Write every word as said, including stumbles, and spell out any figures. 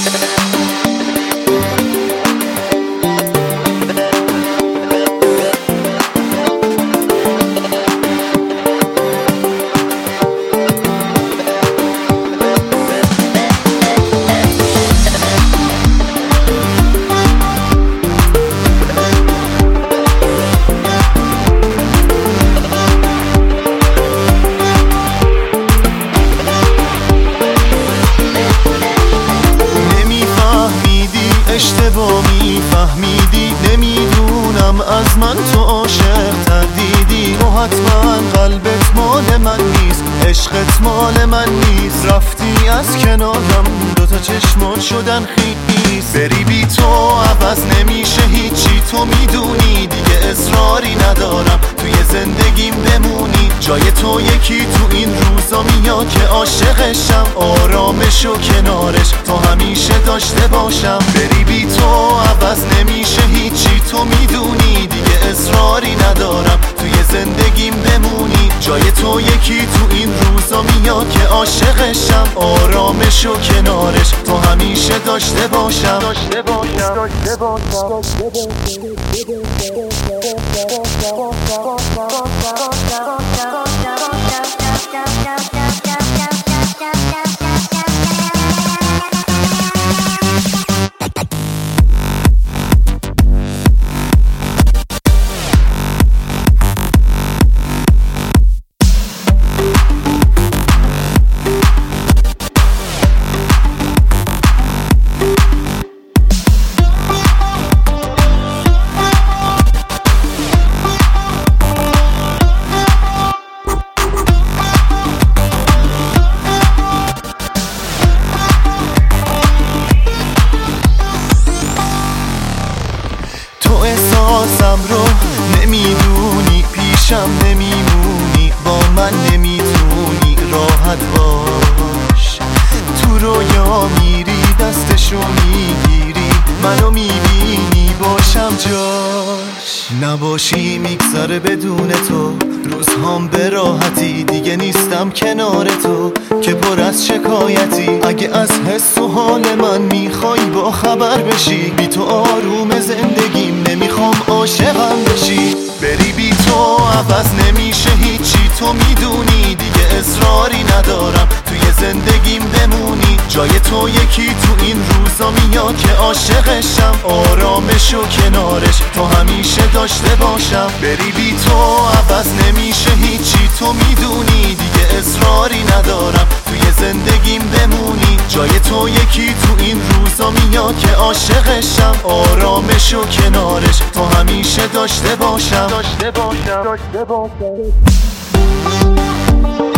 اشتباه میفهمیدی، نمیدونم از من تو عاشق تر دیدی. تو حتما قلبت مال من نیست، عشقت مال من نیست. رفتی از کنارم، دوتا چشمات شدن خیس. بری بی تو عوض نمیشه هیچی، تو میدونی دیگه اصراری ندارم توی زندگیم بمونی. جای تو یکی تو این روزا میاد که عاشقشم، آرامش و کنارش تو همیشه داشته باشم. بری بی تو عوض نمیشه هیچی، تو میدونی دیگه اصراری ندارم توی زندگیم بمونی. جای تو یکی تو این روزا میاد که عاشقشم، آرامش و کنارش تو همیشه داشته باشم. داشته باشم داشته باشم احساسم رو نمیدونی، پیشم نمیمونی، با من نمیتونی راحت باش. تو رویا میری دستشو میگیری، منو میبینی باشم جاش. نباشی میگذره بدون تو روزهام به راحتی، دیگه نیستم کنار تو که پر از شکایتی. اگه از حس و حال من میخوای با خبر بشی، بی تو آروم زندگیم نمیخوام عاشقم بشی. بری بی تو عوض نمیشه هیچی، تو میدونی دیگه اصراری ندارم توی زندگیم بمونی. جای تو یکی تو این روزا میاد که عاشقشم، آرامش و کنارش تو همیشه داشته باشم. بری بی تو عوض نمیشه هیچی، تو میدونی دیگه اصراری ندارم توی زندگیم بمونی. جای تو یکی تو این روزا میاد که عاشقشم، آرامش و کنارش تو همیشه داشته باشم. داشته باشم داشته باشم